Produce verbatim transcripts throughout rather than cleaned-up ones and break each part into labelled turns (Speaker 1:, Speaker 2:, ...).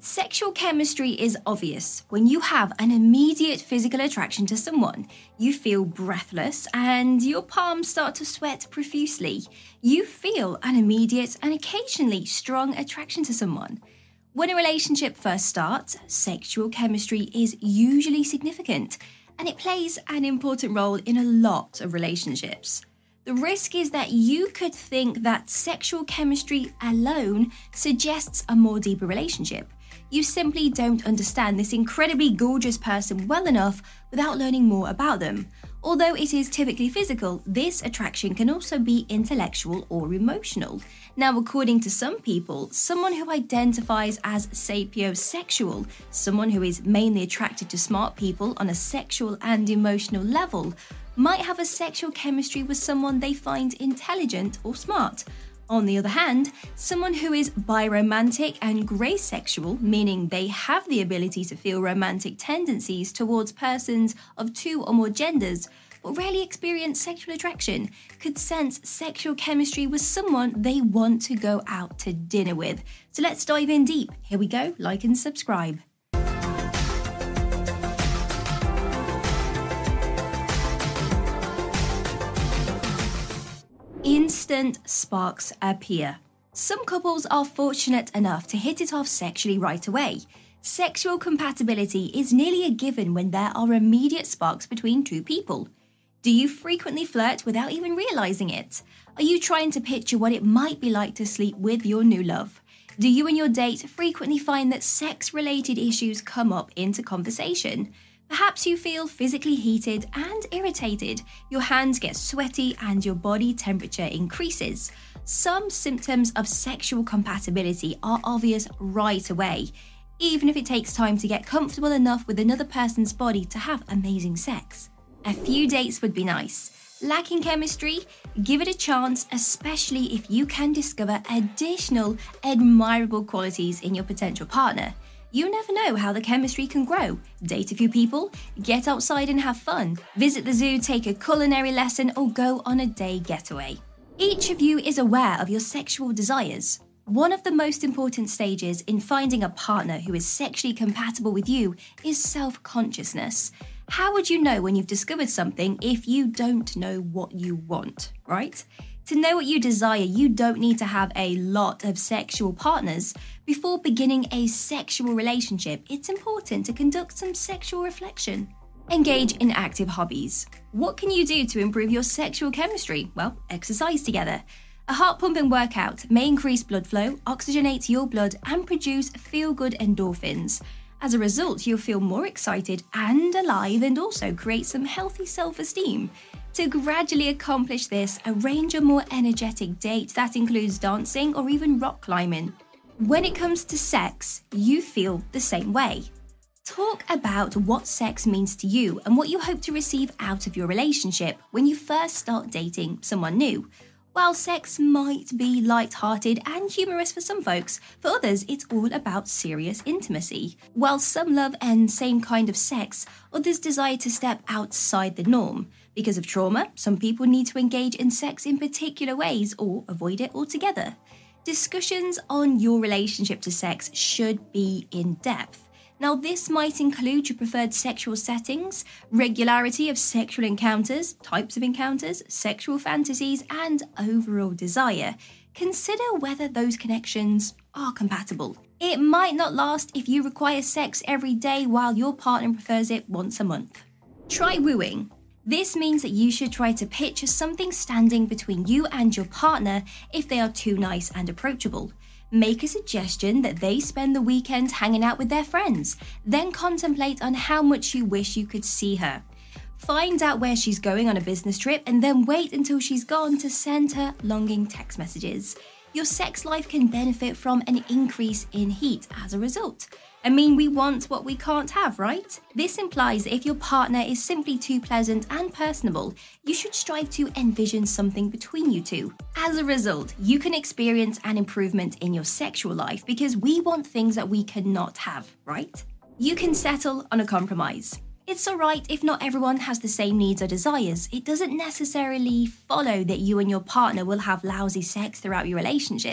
Speaker 1: Sexual chemistry is obvious. When you have an immediate physical attraction to someone, you feel breathless and your palms start to sweat profusely. You feel an immediate and occasionally strong attraction to someone. When a relationship first starts, sexual chemistry is usually significant, and it plays an important role in a lot of relationships. The risk is that you could think that sexual chemistry alone suggests a more deeper relationship. You simply don't understand this incredibly gorgeous person well enough without learning more about them. Although it is typically physical, this attraction can also be intellectual or emotional. Now, according to some people, someone who identifies as sapiosexual, someone who is mainly attracted to smart people on a sexual and emotional level, might have a sexual chemistry with someone they find intelligent or smart. On the other hand, someone who is biromantic and graysexual, meaning they have the ability to feel romantic tendencies towards persons of two or more genders, but rarely experience sexual attraction, could sense sexual chemistry with someone they want to go out to dinner with. So let's dive in deep. Here we go, like and subscribe. Instant sparks appear. Some couples are fortunate enough to hit it off sexually right away. Sexual compatibility is nearly a given when there are immediate sparks between two people. Do you frequently flirt without even realizing it? Are you trying to picture what it might be like to sleep with your new love? Do you and your date frequently find that sex-related issues come up into conversation? Perhaps you feel physically heated and irritated, your hands get sweaty and your body temperature increases. Some symptoms of sexual compatibility are obvious right away, even if it takes time to get comfortable enough with another person's body to have amazing sex. A few dates would be nice. Lacking chemistry? Give it a chance, especially if you can discover additional admirable qualities in your potential partner. You never know how the chemistry can grow. Date a few people, get outside and have fun, visit the zoo, take a culinary lesson, or go on a day getaway. Each of you is aware of your sexual desires. One of the most important stages in finding a partner who is sexually compatible with you is self-consciousness. How would you know when you've discovered something if you don't know what you want, right? To know what you desire, you don't need to have a lot of sexual partners. Before beginning a sexual relationship, it's important to conduct some sexual reflection. Engage in active hobbies. What can you do to improve your sexual chemistry? Well, exercise together. A heart-pumping workout may increase blood flow, oxygenate your blood, and produce feel-good endorphins. As a result, you'll feel more excited and alive and also create some healthy self-esteem. To gradually accomplish this, arrange a more energetic date that includes dancing or even rock climbing. When it comes to sex, you feel the same way. Talk about what sex means to you and what you hope to receive out of your relationship when you first start dating someone new. While sex might be light-hearted and humorous for some folks, for others it's all about serious intimacy. While some love and same kind of sex, others desire to step outside the norm. Because of trauma, some people need to engage in sex in particular ways or avoid it altogether. Discussions on your relationship to sex should be in-depth. Now, this might include your preferred sexual settings, regularity of sexual encounters, types of encounters, sexual fantasies, and overall desire. Consider whether those connections are compatible. It might not last if you require sex every day while your partner prefers it once a month. Try wooing. This means that you should try to picture something standing between you and your partner if they are too nice and approachable. Make a suggestion that they spend the weekend hanging out with their friends. Then contemplate on how much you wish you could see her. Find out where she's going on a business trip and then wait until she's gone to send her longing text messages. Your sex life can benefit from an increase in heat as a result. I mean, we want what we can't have, right? This implies that if your partner is simply too pleasant and personable, you should strive to envision something between you two. As a result, you can experience an improvement in your sexual life because we want things that we cannot have, right? You can settle on a compromise. It's alright if not everyone has the same needs or desires. It doesn't necessarily follow that you and your partner will have lousy sex throughout your relationship.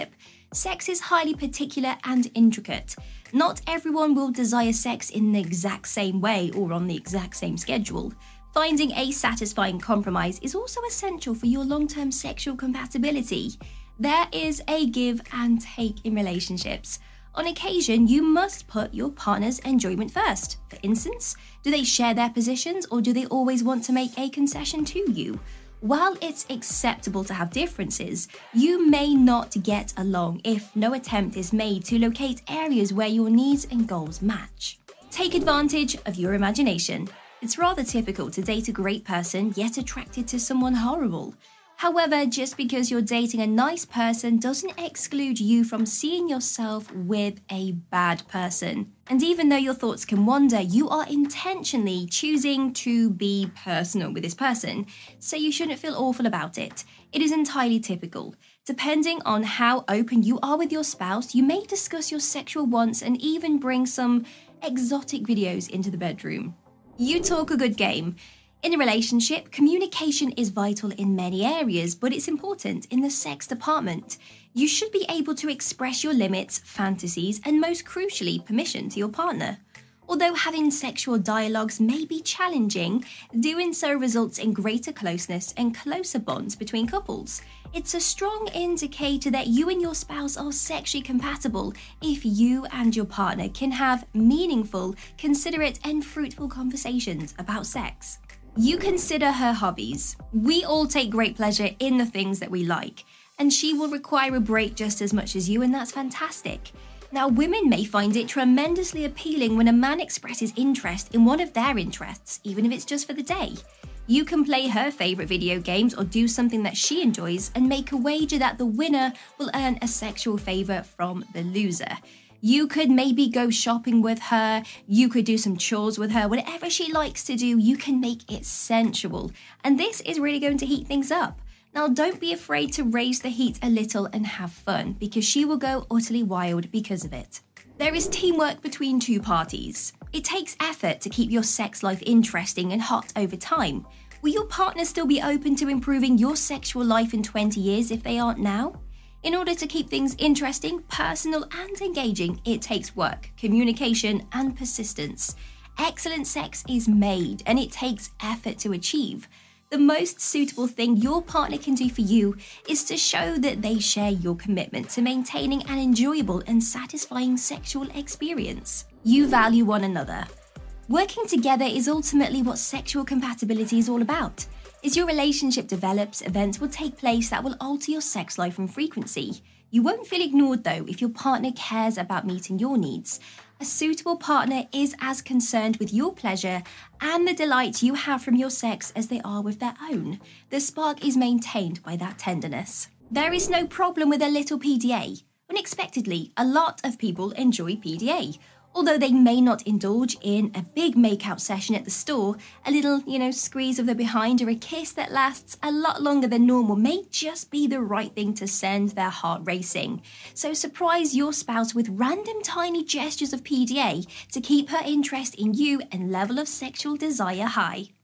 Speaker 1: Sex is highly particular and intricate. Not everyone will desire sex in the exact same way or on the exact same schedule. Finding a satisfying compromise is also essential for your long-term sexual compatibility. There is a give and take in relationships. On occasion, you must put your partner's enjoyment first. For instance, do they share their positions or do they always want to make a concession to you? While it's acceptable to have differences, you may not get along if no attempt is made to locate areas where your needs and goals match. Take advantage of your imagination. It's rather typical to date a great person yet attracted to someone horrible. However, just because you're dating a nice person doesn't exclude you from seeing yourself with a bad person. And even though your thoughts can wander, you are intentionally choosing to be personal with this person, so you shouldn't feel awful about it. It is entirely typical. Depending on how open you are with your spouse, you may discuss your sexual wants and even bring some exotic videos into the bedroom. You talk a good game. In a relationship, communication is vital in many areas, but it's important in the sex department. You should be able to express your limits, fantasies, and most crucially, permission to your partner. Although having sexual dialogues may be challenging, doing so results in greater closeness and closer bonds between couples. It's a strong indicator that you and your spouse are sexually compatible if you and your partner can have meaningful, considerate, and fruitful conversations about sex. You consider her hobbies. We all take great pleasure in the things that we like, and she will require a break just as much as you, and that's fantastic. Now, women may find it tremendously appealing when a man expresses interest in one of their interests, even if it's just for the day. You can play her favorite video games or do something that she enjoys and make a wager that the winner will earn a sexual favor from the loser. You could maybe go shopping with her, you could do some chores with her, whatever she likes to do, you can make it sensual. And this is really going to heat things up. Now, don't be afraid to raise the heat a little and have fun, because she will go utterly wild because of it. There is teamwork between two parties. It takes effort to keep your sex life interesting and hot over time. Will your partner still be open to improving your sexual life in twenty years if they aren't now? In order to keep things interesting, personal, and engaging, it takes work, communication, and persistence. Excellent sex is made, and it takes effort to achieve. The most suitable thing your partner can do for you is to show that they share your commitment to maintaining an enjoyable and satisfying sexual experience. You value one another. Working together is ultimately what sexual compatibility is all about. As your relationship develops, events will take place that will alter your sex life and frequency. You won't feel ignored though if your partner cares about meeting your needs. A suitable partner is as concerned with your pleasure and the delight you have from your sex as they are with their own. The spark is maintained by that tenderness. There is no problem with a little P D A. Unexpectedly, a lot of people enjoy P D A. Although they may not indulge in a big make-out session at the store, a little, you know, squeeze of the behind or a kiss that lasts a lot longer than normal may just be the right thing to send their heart racing. So surprise your spouse with random tiny gestures of P D A to keep her interest in you and level of sexual desire high.